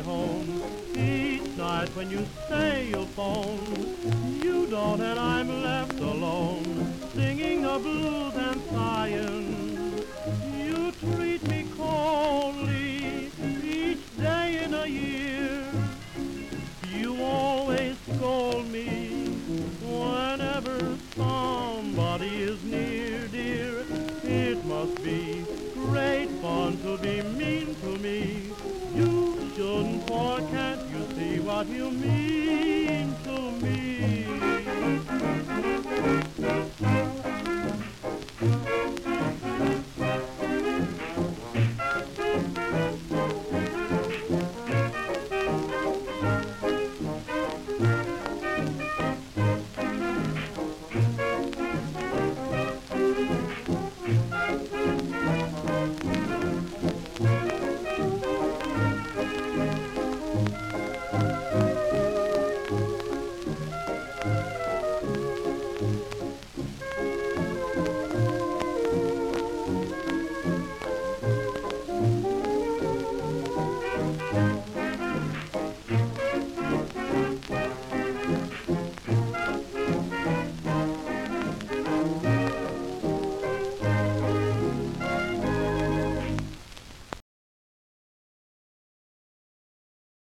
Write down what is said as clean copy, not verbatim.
home. Each night when you say you'll phone, you don't and I'm left alone, singing the blues and sighing. You treat me coldly each day in a year. You always scold me whenever somebody is near, dear. It must be great fun to be mean to me. You shouldn't, for can't you see what you mean to me?